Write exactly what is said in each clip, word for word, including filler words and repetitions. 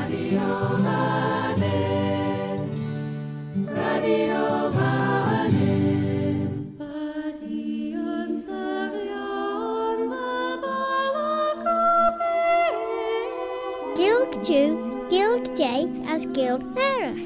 Gilg Jew, Gilg J as Gilg Nerach.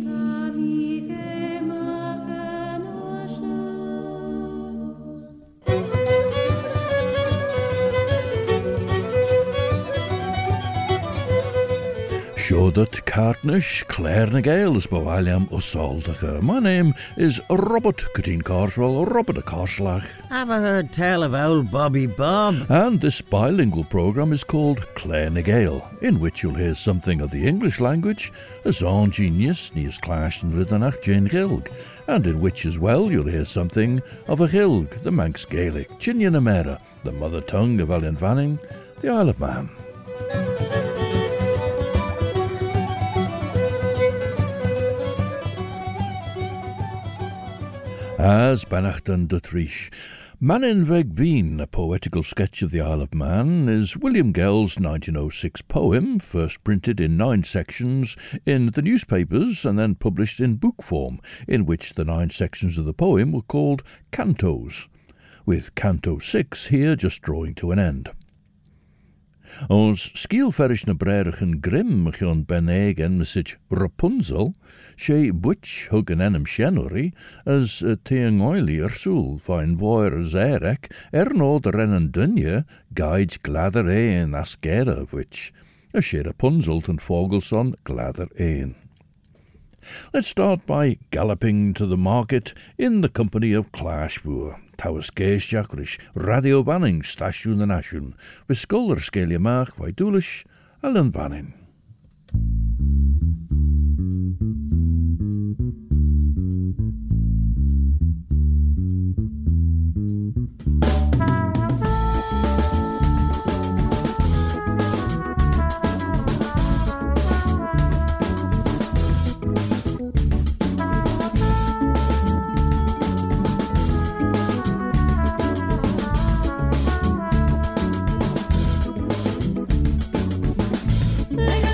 Shodat Cartnish, Claire Nagales, Bawaliam Usaldacha. My name is Robert Cadine Carswell, Robert a Carslach. Have I heard tell of old Bobby Bob? And this bilingual programme is called Claire Nagale, in which you'll hear something of the English language, as on genius, Nias Clash and Riddanach Jane Gilg, and in which as well you'll hear something of a Gilg, the Manx Gaelic, Chinian Amera, the mother tongue of Ellen Vanning, the Isle of Man. As Banachtan Dutrish, Manin Veg Bean, a poetical sketch of the Isle of Man, is William Gell's nineteen oh six poem, first printed in nine sections in the newspapers and then published in book form, in which the nine sections of the poem were called cantos, with Canto six here just drawing to an end. Ons skielferish na breirich en grim gion beneg en message Rapunzel, she butch hug an enem shenori, as a teang oily ersul, fine boy as erek, er no de rennen dunje, guides gladder een askera of which, a she Rapunzel ten Fogelson gladder een. Let's start by galloping to the market in the company of Clashboer. Towers Gees Jackrish, Radio Banning, Station the Nation, with Scholar Scalia Mark, Vaidulish, Alan Banning. Like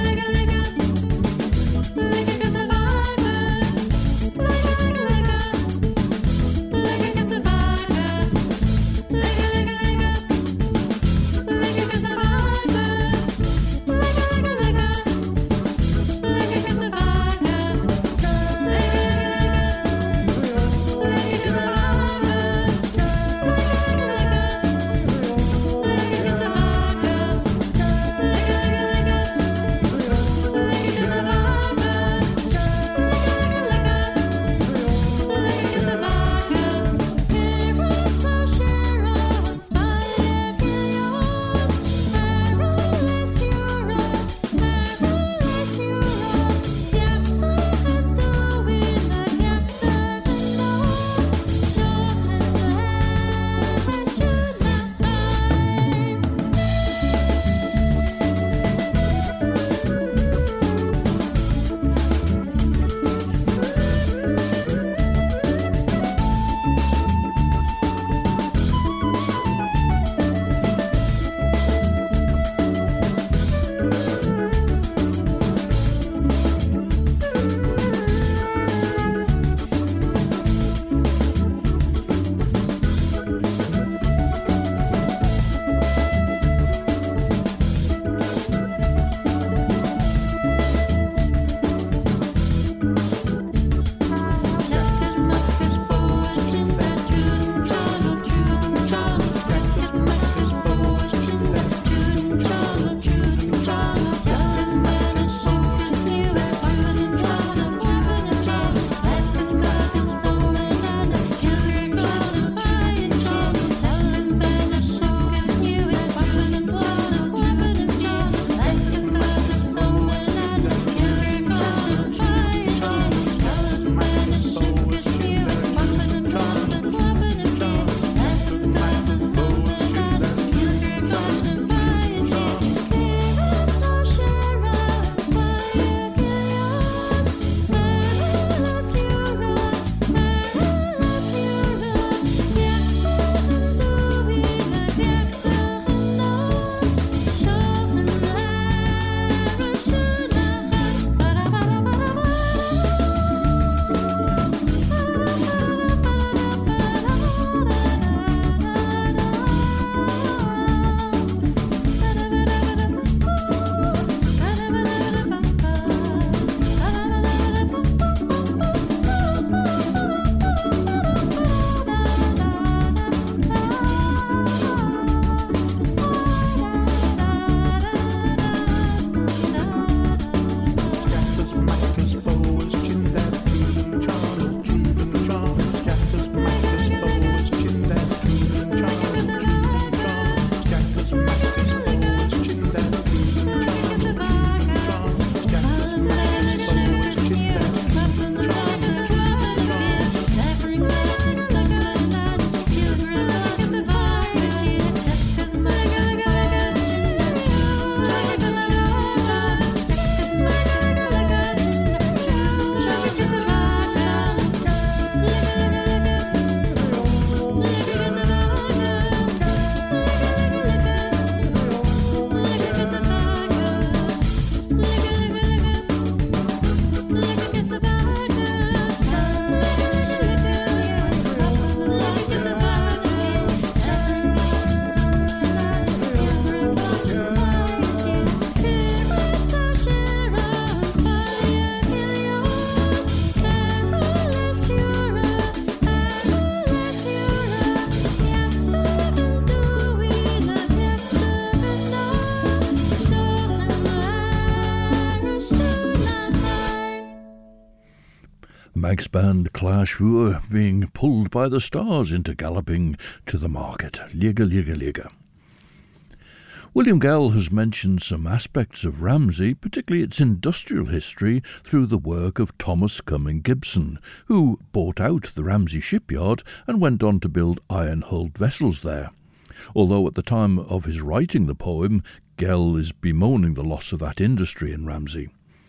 Manx band Clash Vuur being pulled by the stars into galloping to the market. Liga, liga, liga. William Gell has mentioned some aspects of Ramsey, particularly its industrial history, through the work of Thomas Cumming Gibson, who bought out the Ramsey shipyard and went on to build iron-hulled vessels there. Although at the time of his writing the poem, Gell is bemoaning the loss of that industry in Ramsey.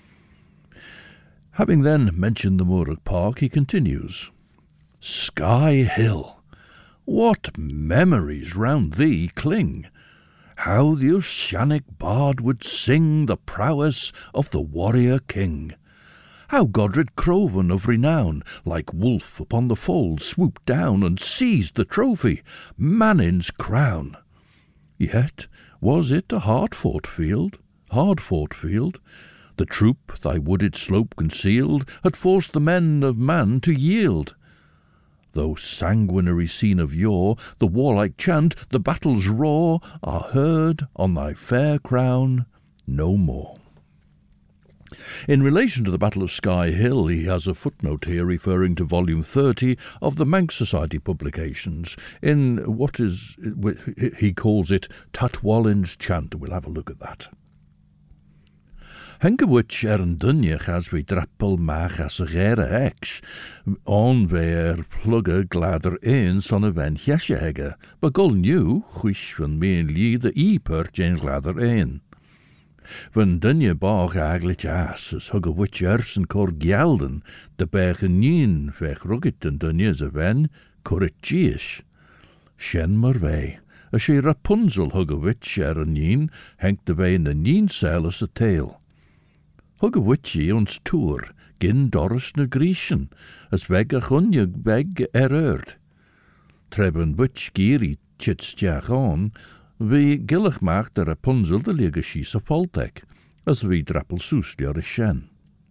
Having then mentioned the Morag Park, he continues, Skye Hill, what memories round thee cling! How the Ossianic bard would sing the prowess of the warrior king! How Godred Crovan of renown, like wolf upon the fold, swooped down and seized the trophy, Manin's crown! Yet was it a hard-fought field, hard-fought field? The troop thy wooded slope concealed had forced the men of Man to yield. Though sanguinary scene of yore, the warlike chant, the battle's roar, are heard on thy fair crown no more. In relation to the Battle of Skye Hill, he has a footnote here referring to volume thirty of the Manx Society publications, in what is, he calls it, Tatwallin's Chant. We'll have a look at that. Henkewich er een dunjech as we drappel mach as a gere ex, on weer plugge glader een son a wen jesje hegge, but gul new, wish van me en lie de e perch een glader een. Van dunje bog aglich as, as hugge wich ersen cor gelden, de bergen nien, vech ruggit en dunje ze wen, cor it giish. Shen maar wij, as she Rapunzel hugge wich er een nien, henk de wij in de nien sail as a tail. Hugge witchie ons toer, gin Doris na Grecian, as weg a chunje weg er eard. Treben witch giri chits tiach on, vi gillig macht de Rapunzel de liege schies a poltek, as vi drappel soes dior a shen.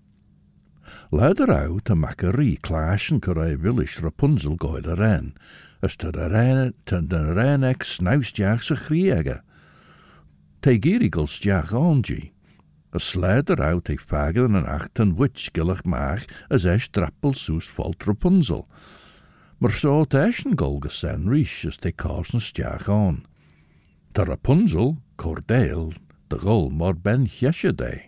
Leider out a mackerie clash en corre willish Rapunzel goid a ren, as te de ren, te de ren ex snaus tiach sa chriege. Te girigels tiach ongie. A sleider out eich fagen en acht en witch gillig maag as esch drappel soes valt Rapunzel. Maar so het eschen golge sen rish as te carsen stiach on. De Rapunzel, Cordale, de gol mor ben jesje day.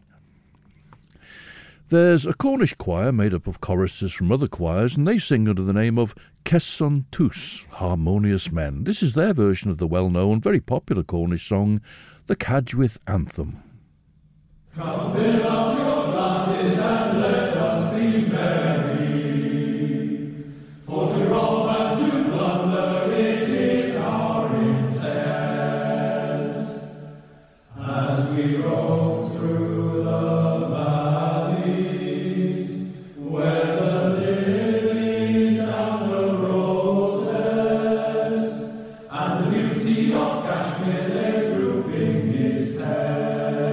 There's a Cornish choir made up of choruses from other choirs, and they sing under the name of Kesson Tus, Harmonious Men. This is their version of the well-known, very popular Cornish song, the Cadgwith Anthem. Come fill up your glasses and let us be merry, for to rob and to plunder it is our intent. As we roam through the valleys, where the lilies and the roses, and the beauty of Kashmir lay drooping his head.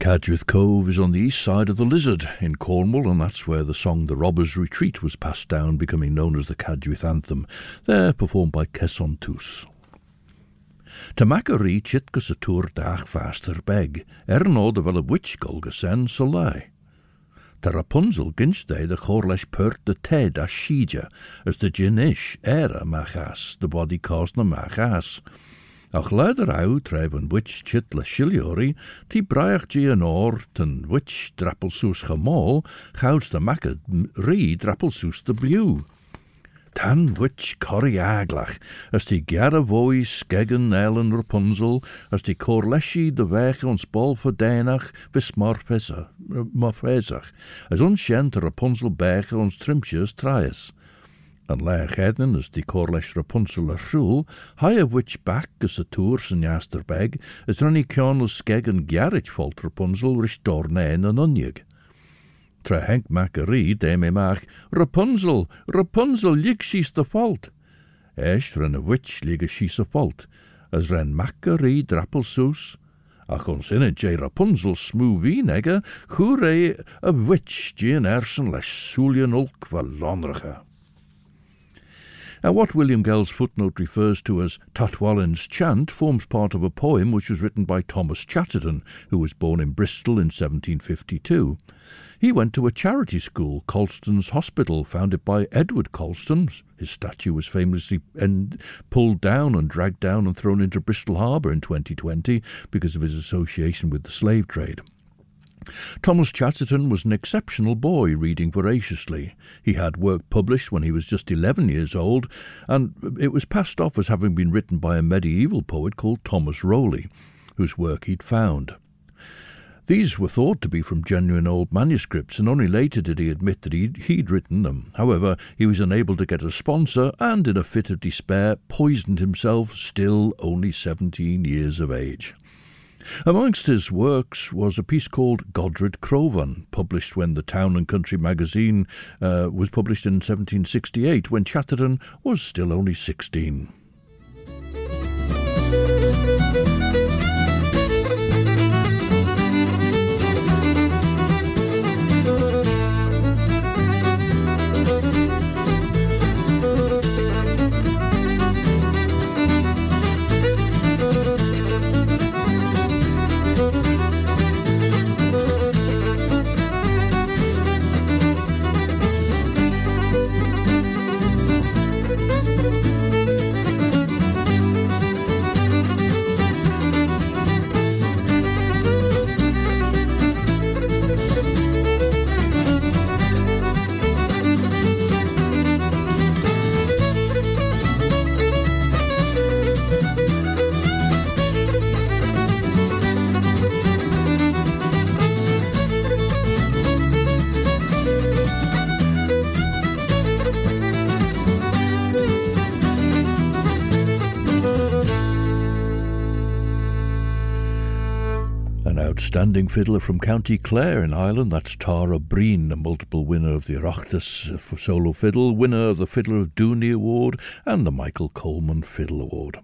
Cadgwith Cove is on the east side of the Lizard in Cornwall, and that's where the song The Robber's Retreat was passed down, becoming known as the Cadgwith Anthem, there performed by Cesson Tous. Ta Macquarie chitgus a tour dach faster beg, erno de wel a witch golgasen so lai. Ta Rapunzel ginstay de chorlesh pert de ted as shija, as de ginish era machas, de body caused na machas. Ach leider au treib an witch chit la shiliori, ti braich gi an or, ten witch drappelsoos gemol, gouds de makke ri drappelsoos de blew. Tan witch corri aglach, as die gerre voi skeggen Ellen Rapunzel, as die corleshi de weg ons bol verdenach vis morfezach, as ons shent Rapunzel berge ons trimtjes traes. An leich heden as die corlesh Rapunzel a rhul, hai a witch back as a tours an jaster beg, as runny kionel skeggen gerrit volt Rapunzel restore nain an unyig. Tra Henk Macquarie de me mach, Rapunzel, Rapunzel, lig she's the fault. Esh ren a witch lig she's a fault, as ren Macquarie drappelsoos. Ach ons in it jay Rapunzel smoovie negger, hooray a witch jean ersen lesh soolian ulk valonrige. Now, what William Gell's footnote refers to as Tatwallin's Chant forms part of a poem which was written by Thomas Chatterton, who was born in Bristol in seventeen fifty-two. He went to a charity school, Colston's Hospital, founded by Edward Colston. His statue was famously en- pulled down and dragged down and thrown into Bristol Harbour in twenty twenty because of his association with the slave trade. Thomas Chatterton was an exceptional boy, reading voraciously. He had work published when he was just eleven years old, and it was passed off as having been written by a medieval poet called Thomas Rowley, whose work he'd found. These were thought to be from genuine old manuscripts, and only later did he admit that he'd, he'd written them. However, he was unable to get a sponsor, and in a fit of despair poisoned himself, still only seventeen years of age. Amongst his works was a piece called Godred Crovan, published when the Town and Country magazine uh, was published in seventeen sixty-eight, when Chatterton was still only sixteen. Outstanding fiddler from County Clare in Ireland, that's Tara Breen, a multiple winner of the Oireachtas for solo fiddle, winner of the Fiddler of Dooney Award and the Michael Coleman Fiddle Award.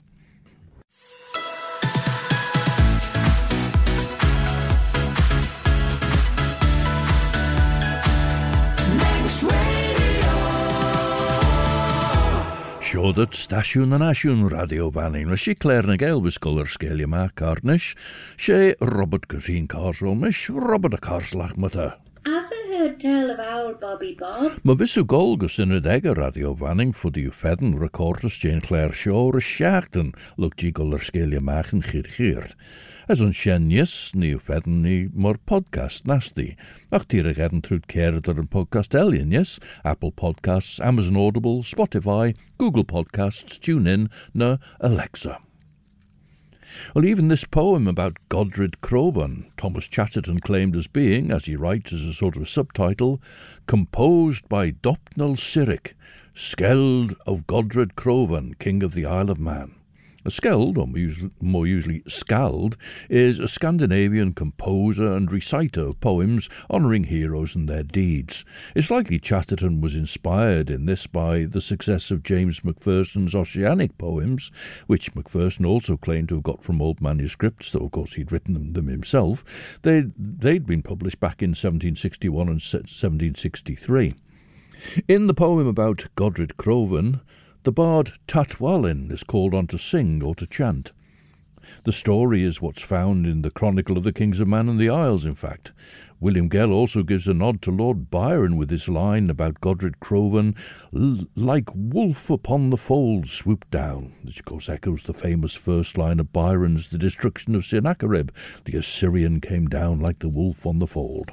Sure that Stasiwn and Asiwn Radio Banning, was she Clare na Gael was Guller Scalia Mark Carnish, she Robert Green Carswell Mish, Robert a Carslach Mutter. Have you heard tell of old Bobby Bob? Ma visu Golgus in a dagger Radio Banning for the Ufedden recorders Jane Clare Shaw, a Shachten, look G Guller Scalia Mark and Chirchirt. As on Shen yes, ni Ufedden ni more podcast nasty. Ach tira gedden trud Kerder and Podcast Alien, yes, Apple Podcasts, Amazon Audible, Spotify, Google Podcasts, TuneIn, na Alexa. Well, even this poem about Godred Crovan, Thomas Chatterton claimed as being, as he writes as a sort of a subtitle, composed by Dopnal Cyric, Skeld of Godred Crovan, King of the Isle of Man. A skeld, or more usually skald, is a Scandinavian composer and reciter of poems honouring heroes and their deeds. It's likely Chatterton was inspired in this by the success of James Macpherson's Ossianic poems, which Macpherson also claimed to have got from old manuscripts, though of course he'd written them, them himself. They'd, they'd been published back in seventeen sixty-one and seventeen sixty-three. In the poem about Godred Crovan, the bard Tatwalin is called on to sing or to chant. The story is what's found in the Chronicle of the Kings of Man and the Isles, in fact. William Gell also gives a nod to Lord Byron with his line about Godred Crovan, like wolf upon the fold swooped down, which of course echoes the famous first line of Byron's The Destruction of Sennacherib. The Assyrian came down like the wolf on the fold.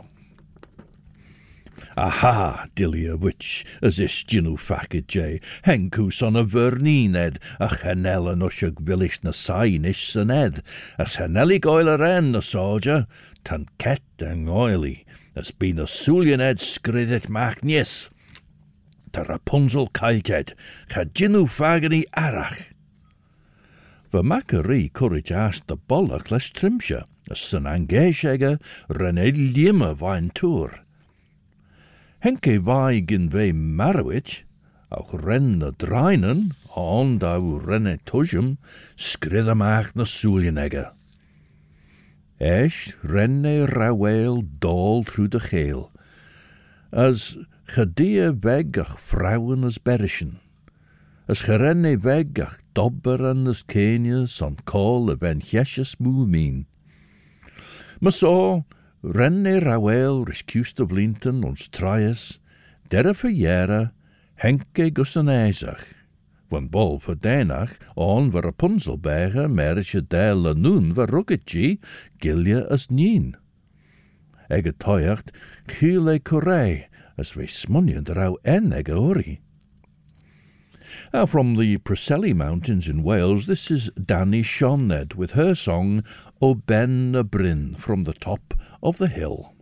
Aha, Dilia witch, as istyn nhw ffacid jay, hencw son y fyrnined, a chanel yn osiog vilish na sain ish syned, a chaneli goel yr en na soja, tan ket yng ngoeli, as byn y sŵlianed sgrydet machnius. Ta Rapunzel cailted, cha dynw ffagani arach. Fy macari courage asked the bollach les trimsha, as sy'n angeishega renelium a vain tour. Henke vai gyn ve marwich, auch ren na drainen, ond au renne tusjum, skridamach na soelienegge. Esh renne raweel dol through de geel, as gedie weg ach vrouwen as berishen, as gerenne weg ach dobberen as kenius on call of en jesjes moemien. Maar so, renne raweel riscust of linten ons trias, derre verjere, henke gussenijzach. Van bol verdenach, on ver Rapunzel berge, merische del la noen ver ruggetji, gilje as nien. Ege toiacht, chile correi, as we smunnion rau en ege ori. Now from the Preseli Mountains in Wales, this is Danny Sioned with her song O Ben y Bryn from the top of the hill.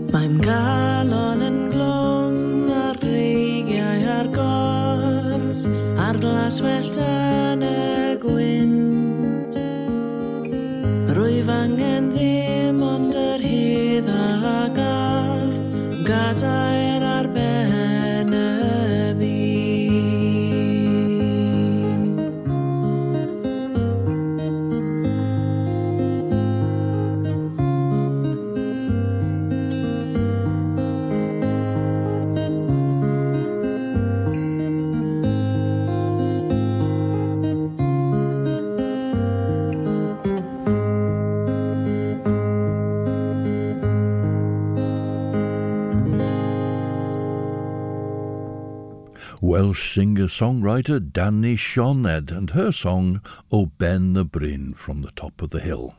Mae'n galon yn glwm ar reigiau ar gors, ar glaswellt yn y gwynt. Rwyf angen ddim ond yr hedd a gaf, gadair ar ben y byd. Welsh singer-songwriter Dani Sioned and her song O Ben the Bryn from the Top of the Hill.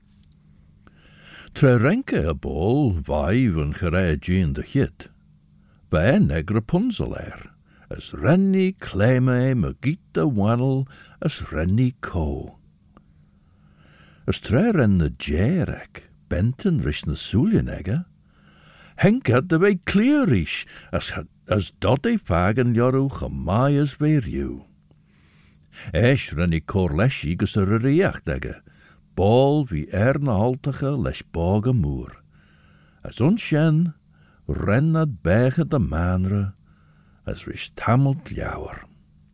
Trerenke y bol faif yn chyrraedd Jean de Chit. Ba neg Rapunzel er, as renni cleme magita wannel as renni co. As treren the jerek, benten rish na suljenegge, henkad de way clearish as as dodde fagen jorw chamai as veriu. Esh renni corleshi gus er riachtege, bol vi er na haltige les bog a moer. As unshen, rennad bege de manre, as rish tamelt ljouwer.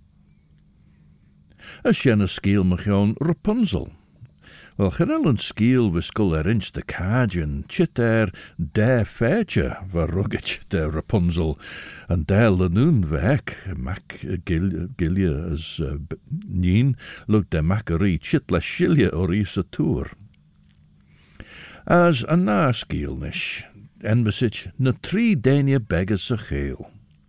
As shen a skiel mechoon Rapunzel. Wel, genel een skiel wiskul er inch de kajen, chit er der feitje, varugge chit er Rapunzel, en der lenoen wek, mac gilje as uh, nien, luk de mackerie chit la shilje or is a tour. As a na skiel nish, en besich na tri denie beggers a geel.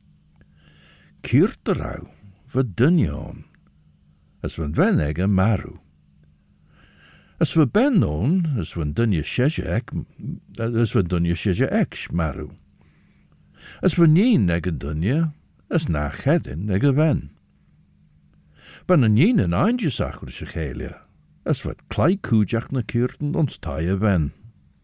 Kierterau, verdunjoon, as van wenegge maru. As for ben known, as when dunje shesje ek, as when dunje shesje ek maru. As for nien nege dunje, as na chedin nege ven. Ben een nien en eindje sachrische gelia, as wat klei kujach na kierten ons taie ven.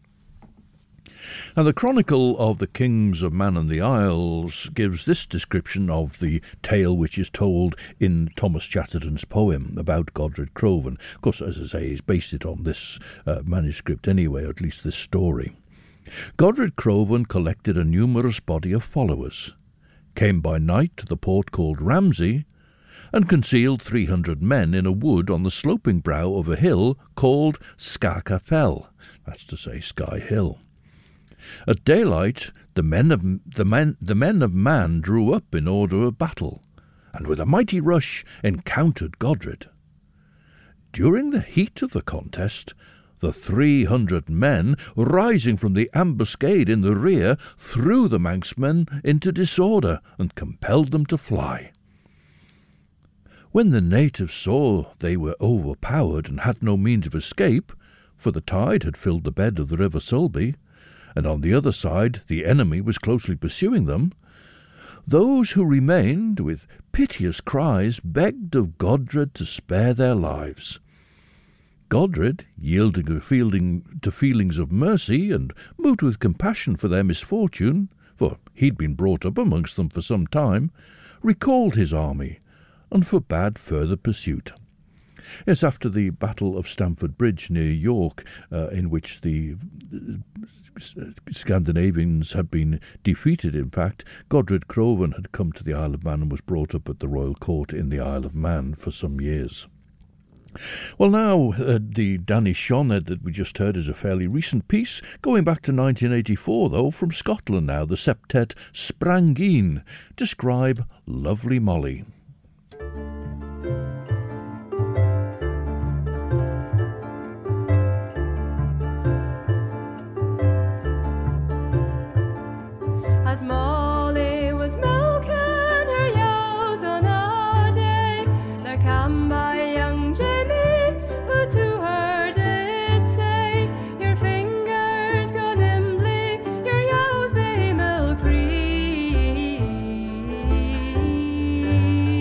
And the Chronicle of the Kings of Man and the Isles gives this description of the tale which is told in Thomas Chatterton's poem about Godred Crovan. Of course, as I say, he's based it on this uh, manuscript anyway, or at least this story. Godred Crovan collected a numerous body of followers, came by night to the port called Ramsey, and concealed three hundred men in a wood on the sloping brow of a hill called Skaka Fell, that's to say, Sky Hill. At daylight, the men of the men the men of Man drew up in order of battle, and with a mighty rush encountered Godred. During the heat of the contest, the three hundred men, rising from the ambuscade in the rear, threw the Manxmen into disorder and compelled them to fly. When the natives saw they were overpowered and had no means of escape, for the tide had filled the bed of the river Sulby, and on the other side the enemy was closely pursuing them, those who remained, with piteous cries, begged of Godred to spare their lives. Godred, yielding to, feeling, to feelings of mercy and moved with compassion for their misfortune, for he'd been brought up amongst them for some time, recalled his army and forbade further pursuit. Yes, after the Battle of Stamford Bridge near York, uh, in which the Scandinavians had been defeated, in fact, Godred Crovan had come to the Isle of Man and was brought up at the royal court in the Isle of Man for some years. Well, now, uh, the Dani Sioned that we just heard is a fairly recent piece, going back to nineteen eighty-four, though, from Scotland now, the septet Sprangeen, describe Lovely Molly. Free.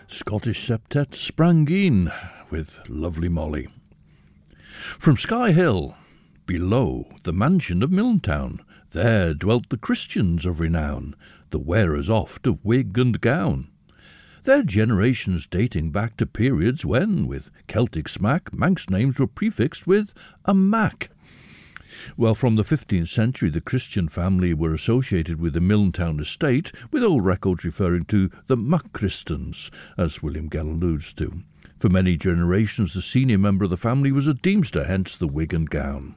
Scottish septet sprang in with Lovely Molly. From Skye Hill, below the mansion of Milntown, there dwelt the Christians of renown, the wearers oft of wig and gown. Their generations dating back to periods when, with Celtic smack, Manx names were prefixed with a Mac. Well, from the fifteenth century, the Christian family were associated with the Milntown estate, with old records referring to the Machristons, as William Gell alludes to. For many generations, the senior member of the family was a Deemster, hence the wig and gown.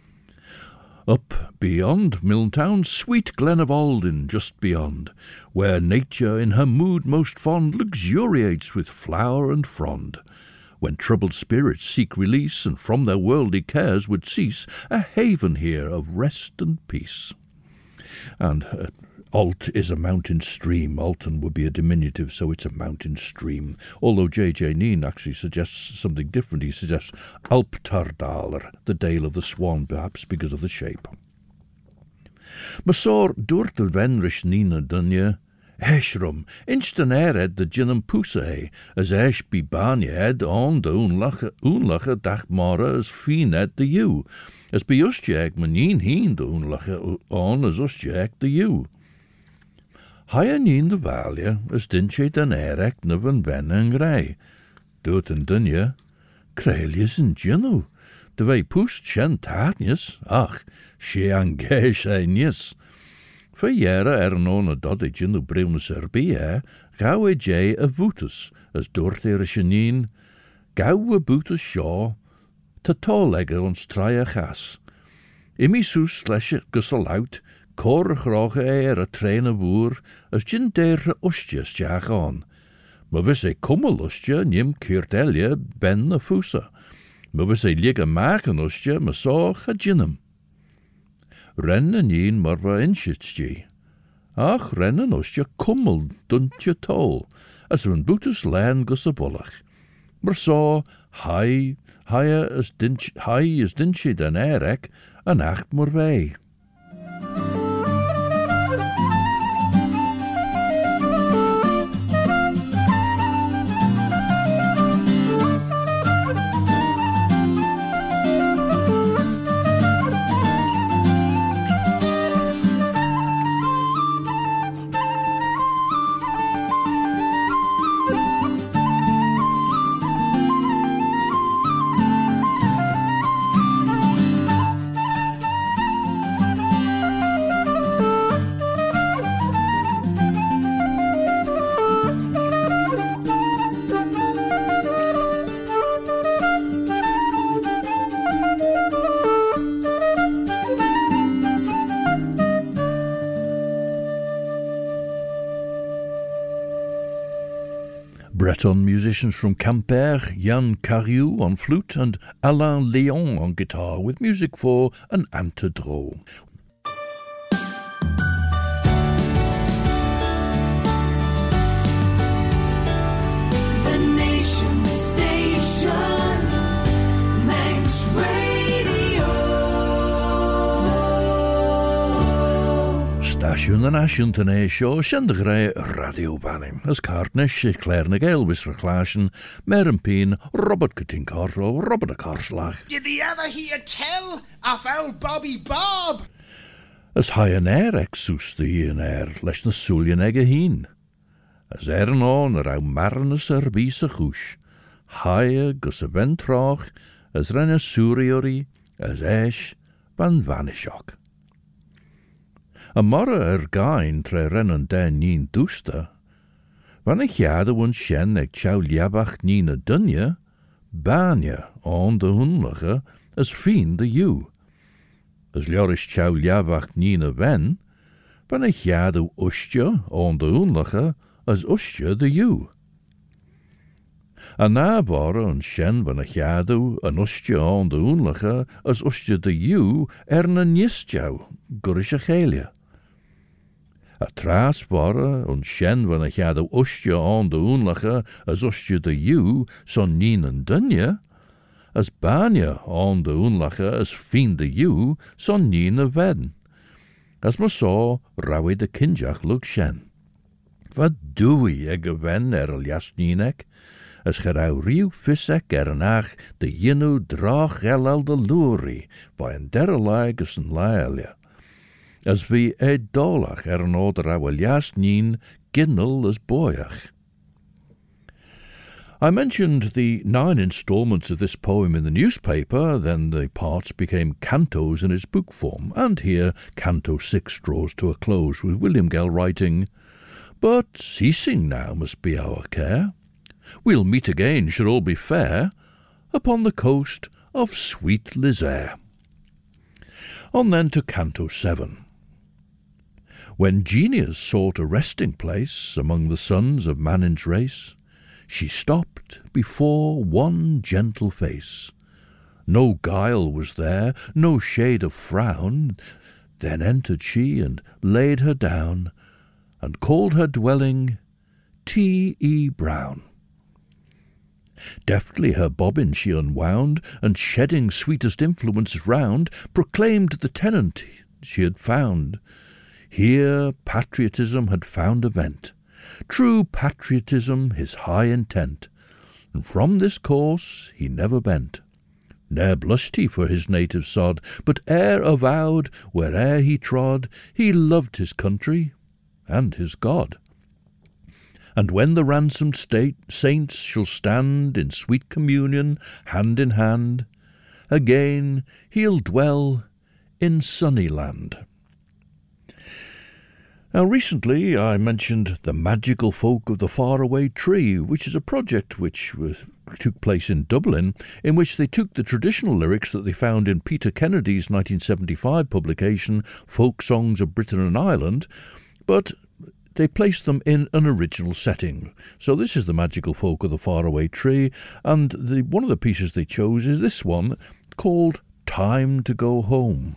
Up beyond Milntown, sweet Glen of Alden just beyond, where nature in her mood most fond luxuriates with flower and frond. When troubled spirits seek release, and from their worldly cares would cease, a haven here of rest and peace. And uh, Alt is a mountain stream. Alton would be a diminutive, so it's a mountain stream. Although J J Neen actually suggests something different. He suggests Alptardaler, the Dale of the Swan, perhaps because of the shape. Masor dŵr dy fenrys Nina Dunya, Eshrum, instan ered de jinnum pusse, as esh be barnyed on de unlache unlache dacht mara as finet de you, as be ustjeg manin heen de unlache on as ustjeg de you. Haya nien de valje, as dinche den erek nuven ben en grey. Doet en dunje, kreiljes en jinnu, de wei poest chen taatjes, ach, she an gesh einjes. For jaren er non a dodde jinnu brewnes er bie, gauw e jay a voetus, as doort er a shenien, gauw a bootus shaw, te tollegge ons traie gas. Imi soes slesje gussel out, Cor graag er a train a woer, as jin der ustjes jaag on. Maar wis e kummel ustje, nim keert elje ben a fusa. Maar wis e ligge maken ustje, ma soch a jinnum. Rennen nien maar wa inschitje. Ach, rennen ustje kummel duntje tol, as een boetes laan gus a bullach. Maar so, hai, hai is dinch, hai is dinchie den erek, an acht maar wij. Breton musicians from Quimper, Yann Cariou on flute and Alain Léon on guitar, with music for an antedro. The Nation Station, Manx Radio. Station and Ashen Tene Show, Shendegrey Radio Banning, as Cartnish, Claire Nagel, Wisser Clashen, Maren Peen, Robert Cutting-Carro, Robert a Carslach. Did the ever hear tell of old Bobby Bob? As high an air exus the Ian air, lesh na Sullian egg a heen. As erin on around Marinus er bis a chush, higher gus a ventroch, as ren a suriori, as esh van vanishok. A morra er gain tre rennen den nien dusta. Van ik jade won shen ek chau liabach nien a dunje, banja on de hunlige, as fien de you. As ljorish chau liabach nien a ven, van ik jade ustje on de hunlige, as ustje de you. A na borre een shen van ik jade an ustje on de hunlige, as ustje de you, er na nistjau, gurish a chelia. A tras borre een shen van ik jade ustje on de hunlige, as ustje de you, son nien en dunje, as banja on de hunlige, as fien de you, son nien a ven. As ma saw, rawi de kinjach luk shen. fa dwy ag y fen er y liasninek, as geraw riw fysec er nach de yinw drach elal de luri, by yn deralaig as yn laelia. As vi e dolach er yn oder aw liasnin ginnel as boyach. I mentioned the nine instalments of this poem in the newspaper, then the parts became cantos in its book form, and here Canto six draws to a close with William Gell writing, "But ceasing now must be our care. We'll meet again, should all be fair, upon the coast of sweet Lizère." On then to Canto seven. When Genius sought a resting place among the sons of Manin's race, she stopped before one gentle face. No guile was there, no shade of frown. Then entered she and laid her down, and called her dwelling T. E. Brown. Deftly her bobbin she unwound, and shedding sweetest influences round, proclaimed the tenant she had found. Here patriotism had found a vent, true patriotism his high intent, and from this course he never bent. Ne'er blushed he for his native sod, but e'er avowed, where'er he trod, he loved his country and his God. And when the ransomed state saints shall stand in sweet communion, hand in hand, again he'll dwell in sunny land. Now recently I mentioned The Magical Folk of the Faraway Tree, which is a project which was, took place in Dublin, in which they took the traditional lyrics that they found in Peter Kennedy's nineteen seventy-five publication, Folk Songs of Britain and Ireland, but they placed them in an original setting. So this is The Magical Folk of the Faraway Tree, and the, one of the pieces they chose is this one, called Time to Go Home.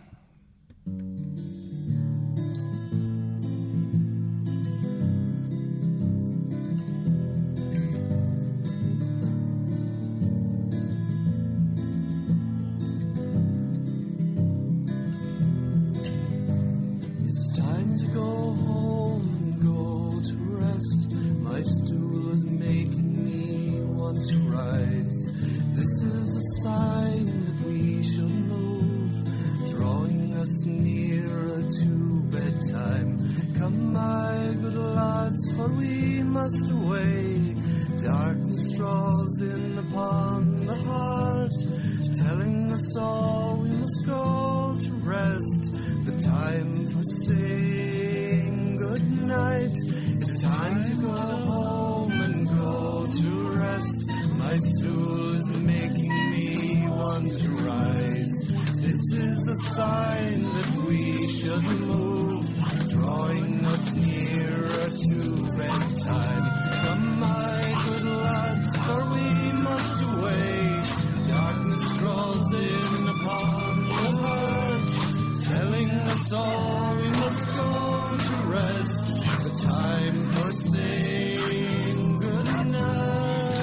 For we must away. Darkness draws in upon the heart, telling us all we must go to rest. The time for saying good night. It's time to go home and go to rest. My stool is making me want to rise. This is a sign that we should move, drawing us nearer to bedtime. Come, my good lads, for we must away. Darkness draws in upon the heart, telling us all we must go to rest. The time for saying good night.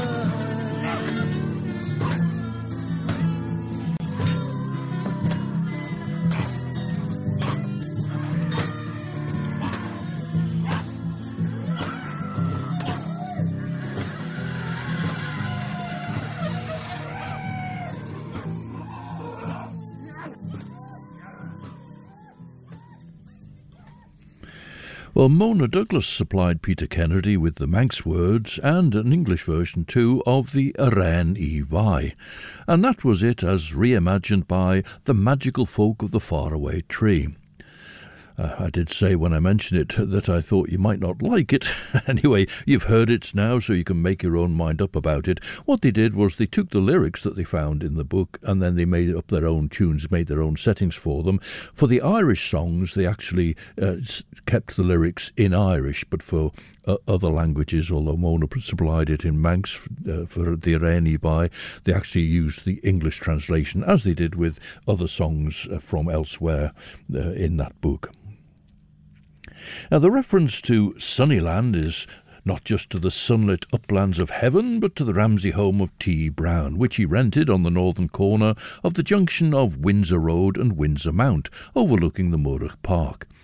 Well, Mona Douglas supplied Peter Kennedy with the Manx words and an English version too of the Aran E Vai, and that was it as reimagined by The Magical Folk of the Faraway Tree. Uh, I did say when I mentioned it that I thought you might not like it. Anyway, you've heard it now, so you can make your own mind up about it. What they did was they took the lyrics that they found in the book and then they made up their own tunes, made their own settings for them. For the Irish songs, they actually uh, kept the lyrics in Irish, but for uh, other languages, although Mona supplied it in Manx uh, for the Aran E Vai, they actually used the English translation, as they did with other songs uh, from elsewhere uh, in that book. Now, the reference to Sunnyland is not just to the sunlit uplands of heaven, but to the Ramsey home of T. E. Brown, which he rented on the northern corner of the junction of Windsor Road and Windsor Mount, overlooking the Moorach Park.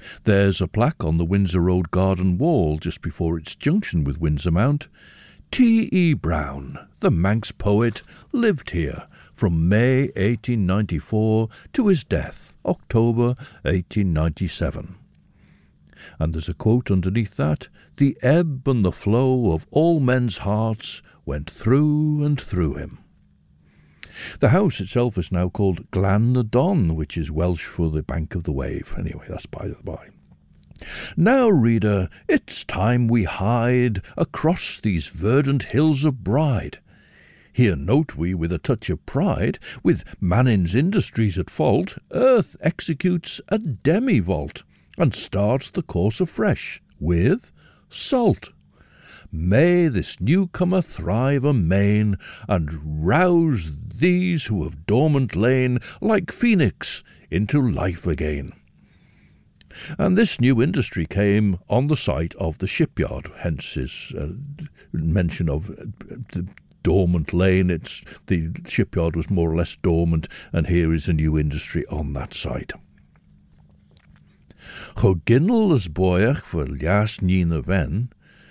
There's a plaque on the Windsor Road garden wall just before its junction with Windsor Mount. T E Brown, the Manx poet, lived here from May eighteen ninety-four to his death, October eighteen ninety-seven. And there's a quote underneath that, "The ebb and the flow of all men's hearts went through and through him." The house itself is now called Glan na Don, which is Welsh for the bank of the wave. Anyway, that's by the by. Now, reader, it's time we hide across these verdant hills of Bride. Here note we with a touch of pride, with Mannin's industries at fault, Earth executes a demi-vault, and starts the course afresh with salt. May this newcomer thrive amain, and rouse these who have dormant lain, like phoenix, into life again. And this new industry came on the site of the shipyard, hence his uh, mention of uh, the dormant lane. It's, the shipyard was more or less dormant, and here is a new industry on that site. Cho ginnel as boiach for lias nina ven,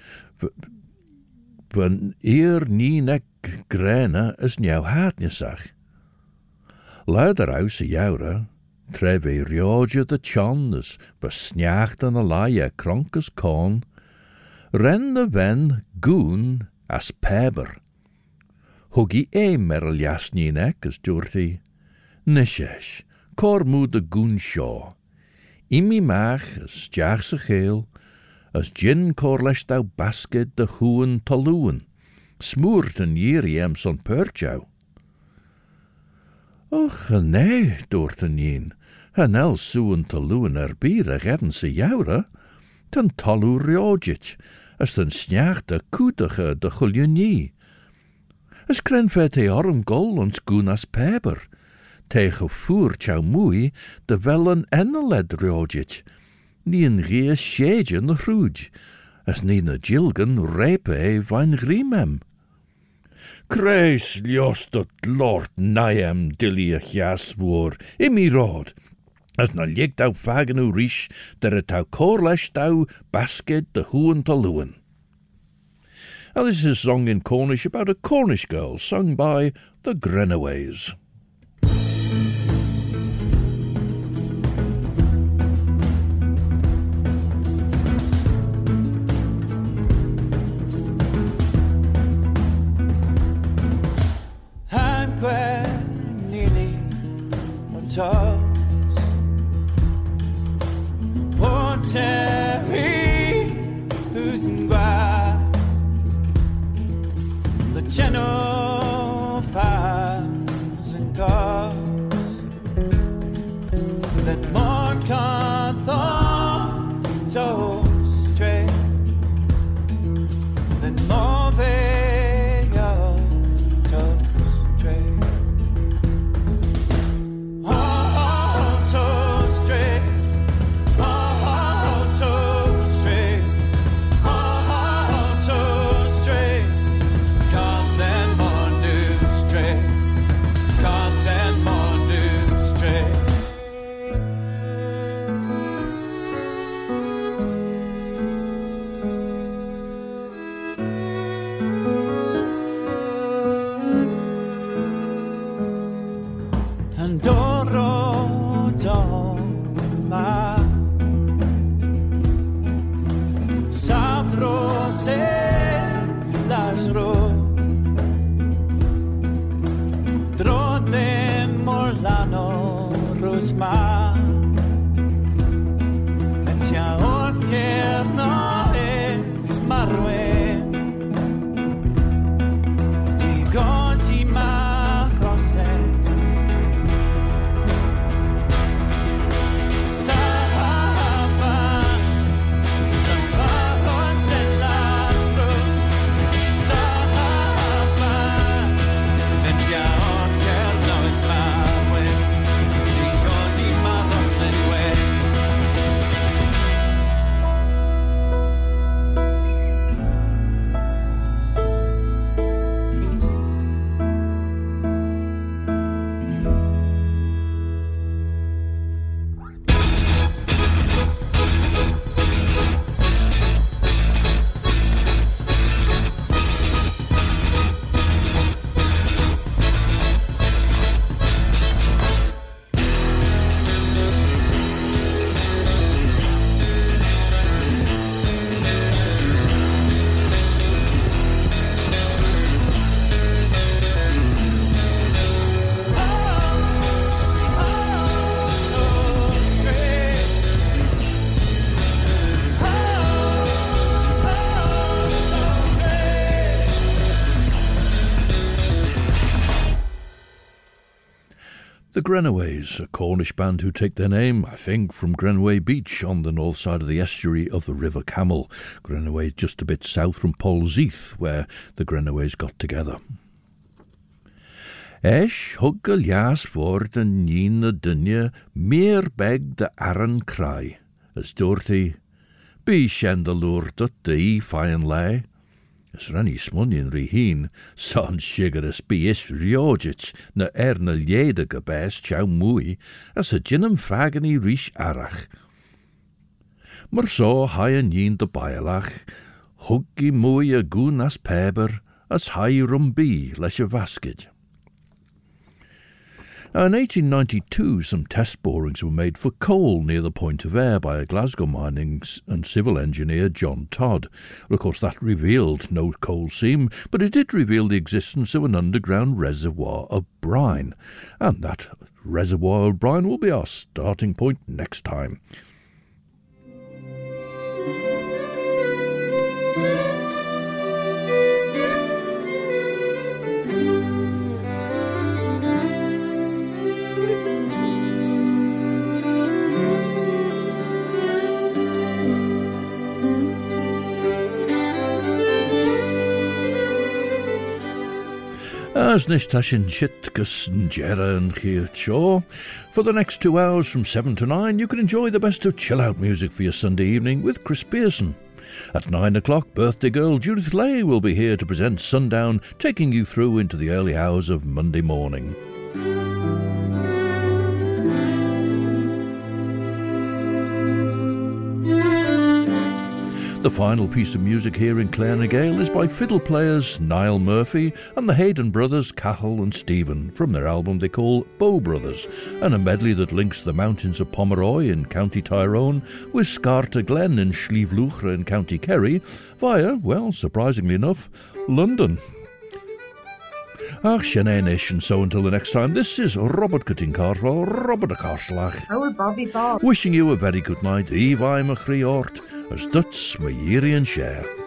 van eer nina grena as nieuw hartjesach. Luider aus a jaura, tref e rioja de chon as besnjacht an a laia kronkes corn, ren de ven goon as peber. Huggy e merel jasninek as durti, nishesh, cor moed de goon shaw. Imi mach as jaarse geel, as gin corlesh thou basket de hoen taloen, smoert en jiri em son perchou. Och, nee, doort en jen, en el soen taloen er bier a redden se jaura, ten talu riojit, as ten snjacht de koetige de chuljunie. As kren vet e arm gol ons goen as peber, tegen voer chou moei de wel een enneled riojit, nie een rie shege in de roej, as nie na jilgen repe e van grimem. Kreis lios dat lord naem dilia jas voor, imi rod, as na lig dau fagen u rish, der het au corlesh dau basket de hoen taloen. Now this is a song in Cornish about a Cornish girl, sung by the Grenaways. Toes poor Terry who's in gwa the channel pass and cars that more can thought toes straight than more veil toes straight. Las The Grenaways, a Cornish band who take their name, I think, from Grenaway Beach on the north side of the estuary of the River Camel. Grenaway just a bit south from Polzeath, where the Grenaways got together. Esh hugga lias ford yn nyn y dynia, mir beg de aran crai. As dorthi, bi shen de lwr dut de I fain le. As ranny smunnion ri heen, son sugar as bi is riogich, na er na lieda gebes chow mwy, as a jinnam fagani rish arach. Mar so hai yn yin de bailach, huggi mwy a goon as peber, as hai rumbi lesh a vaskid. In eighteen ninety-two, some test borings were made for coal near the Point of Ayre by a Glasgow mining and civil engineer, John Todd. Well, of course, that revealed no coal seam, but it did reveal the existence of an underground reservoir of brine. And that reservoir of brine will be our starting point next time. As Nishtashin Chitkus and Jera and Chiacho. For the next two hours from seven to nine, you can enjoy the best of chill-out music for your Sunday evening with Chris Pearson. At nine o'clock, birthday girl Judith Lay will be here to present Sundown, taking you through into the early hours of Monday morning. The final piece of music here in Clare-na-Gael is by fiddle players Niall Murphy and the Hayden brothers Cathal and Stephen from their album they call Bow Brothers, and a medley that links the mountains of Pomeroy in County Tyrone with Scarta Glen in Slieve-Luchra in County Kerry via, well, surprisingly enough, London. Ach, Sinead, and so until the next time, this is Robert Cutting Carswell, Robert a Carslach. Oh, Bobby Bob. Wishing you a very good night, Eve I Machri Ort, as Duts my Yiri and Share.